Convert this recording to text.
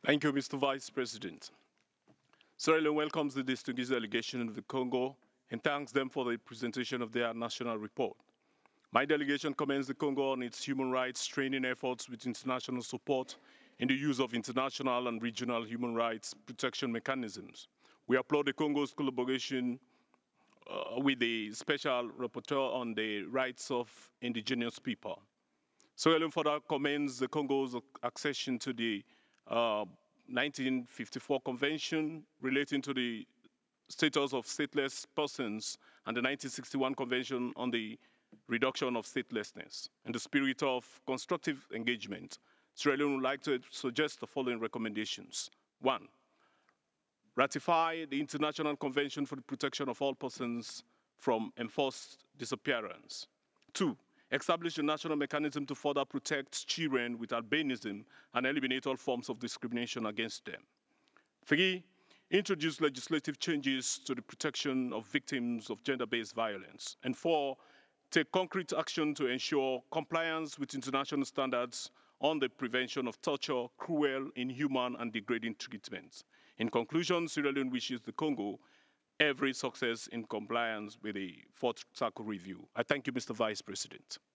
Thank you, Mr. Vice President. Sierra Leone welcomes the distinguished delegation of the Congo and thanks them for the presentation of their national report. My delegation commends the Congo on its human rights training efforts with international support in the use of international and regional human rights protection mechanisms. We applaud the Congo's collaboration with the Special Rapporteur on the rights of indigenous people. Sierra Leone further commends the Congo's accession to the 1954 Convention relating to the status of stateless persons and the 1961 Convention on the reduction of statelessness. In the spirit of constructive engagement, Sierra Leone would like to suggest the following recommendations. One, ratify the International Convention for the Protection of All Persons from Enforced Disappearance. Two, establish a national mechanism to further protect children with albinism and eliminate all forms of discrimination against them. Three, introduce legislative changes to the protection of victims of gender-based violence. And four, take concrete action to ensure compliance with international standards on the prevention of torture, cruel, inhuman, and degrading treatment. In conclusion, Sierra Leone wishes the Congo every success in compliance with the fourth cycle review. I thank you, Mr. Vice President.